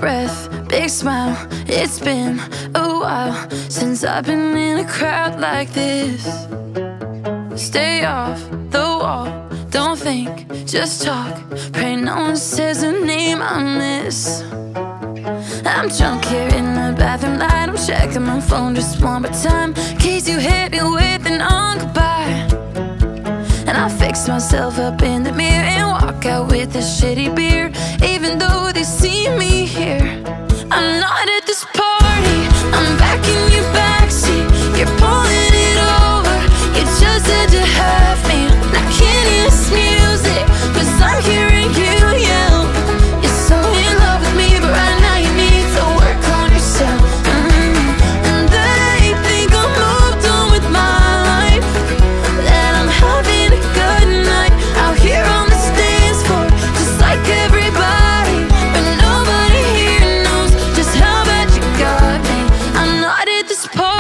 breath, big smile. It's been a while since I've been in a crowd like this. Stay off the wall, don't think, just talk. Pray no one says a name I miss. I'm drunk here in the bathroom light. I'm checking my phone just one more time, in case you hit me with an on goodbye. And I fix myself up in the mirror and walk out with this shitty beer. Even though they see me here, I'm not at this party. I'm back in your backseat, you're pulling it over. You just had to have me. I can't hear this music, 'cause I'm hearing you yell. You're so in love with me, but right now you need to work on yourself. And they think I'm moved on with my life, that I'm having a good night out here on the dance floor, just like everybody. But nobody here knows just how bad you got me. I'm not at this party.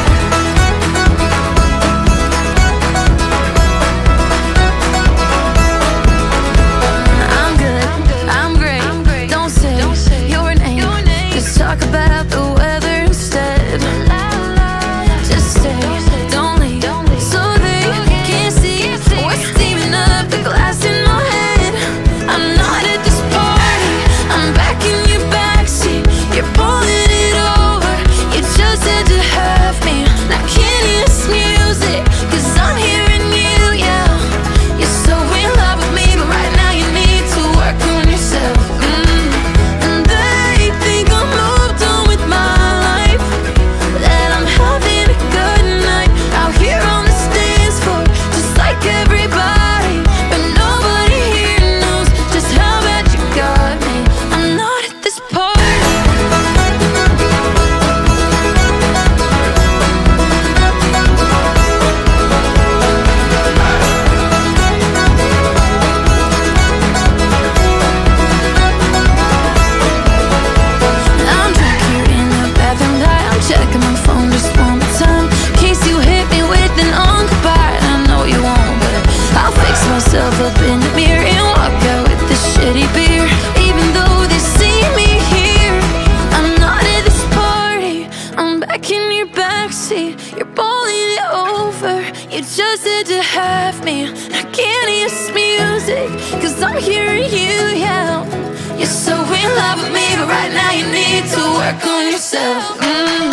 I'm good, I'm great. Don't say your name, just talk about the weather instead. Just stay, don't leave, so they can't see what's steaming up the glass in my head. I'm not at this party, I'm back in your backseat, you're pulling it over. You just had to have me. I can't hear this music, 'cause I'm hearing you yell. You're so in love with me, but right now you need to work on yourself. And they think I'm moved on with my life, that I'm having a good night out here on the dance floor, just like everybody. But nobody here knows just how bad you got me. I'm not at this party. I'm drunk here in the bathroom light. I'm checking my phone just one more time, in case you hit me with an on goodbye. I know you won't, but I'll fix myself up in the mirror and walk out with this shitty beer. Even though they see me here, I'm not at this party. I'm back in your backseat, you're pulling it over. You just had to have me. I can't hear this music, 'cause I'm hearing you yell. You're so in love with me, but right now you need to work on yourself.